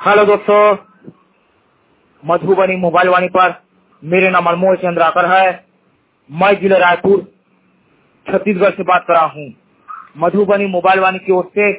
Hello दोस्तों, Madhubani mobile वाणी पर मेरे नाम अनमोल चंद्राकर है। मैं जिला रायपुर छत्तीसगढ़ से बात कर रहा हूँ। मधुबनी मोबाइल वाणी की ओर से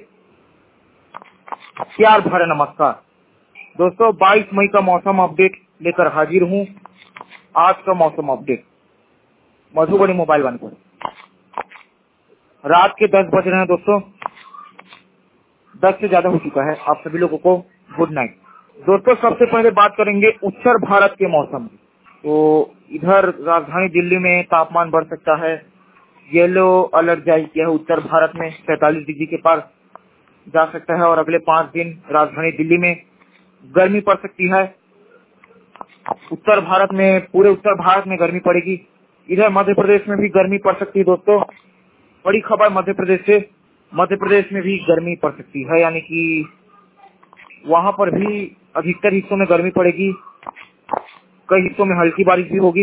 प्यार भरा नमस्कार। दोस्तों, 22 मई का मौसम अपडेट लेकर हाजिर हूँ। आज का मौसम अपडेट मधुबनी मोबाइल वाणी पर। रात के 10 बज रहे हैं दोस्तों, 10 से ज्यादा हो चुका है। आप सभी लोगों को गुड नाइट। दोस्तों, सबसे पहले बात करेंगे उत्तर भारत के मौसम की। तो इधर राजधानी दिल्ली में तापमान बढ़ सकता है। येलो अलर्ट जारी किया है। उत्तर भारत में 45 डिग्री के पार जा सकता है और अगले 5 दिन राजधानी दिल्ली में गर्मी पड़ सकती है। उत्तर भारत में, पूरे उत्तर भारत में गर्मी पड़ेगी। इधर मध्य प्रदेश में भी गर्मी पड़ सकती है। दोस्तों, बड़ी खबर मध्य प्रदेश से, मध्य प्रदेश में भी गर्मी पड़ सकती है, यानी कि वहां पर भी अधिकतर हिस्सों में गर्मी पड़ेगी। कई हिस्सों में हल्की बारिश भी होगी।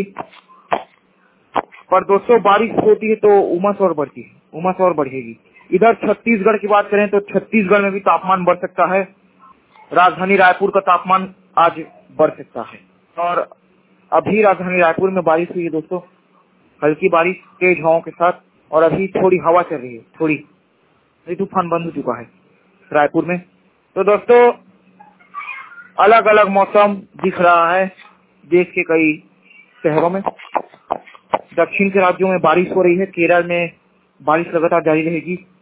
पर दोस्तों, बारिश होती है तो उमस और बढ़ती है, उमस और बढ़ेगी। इधर छत्तीसगढ़ की बात करें तो छत्तीसगढ़ में भी तापमान बढ़ सकता है। राजधानी रायपुर का तापमान आज बढ़ सकता है। और अभी राजधानी रायपुर में बारिश हुई है दोस्तों, हल्की बारिश तेज हवाओं के साथ। और अभी थोड़ी हवा चल रही है, थोड़ी। तूफान बंद हो चुका है रायपुर में। तो दोस्तों, अलग अलग मौसम दिख रहा है देश के कई शहरों में। दक्षिण के राज्यों में बारिश हो रही है। केरल में बारिश लगातार जारी रहेगी।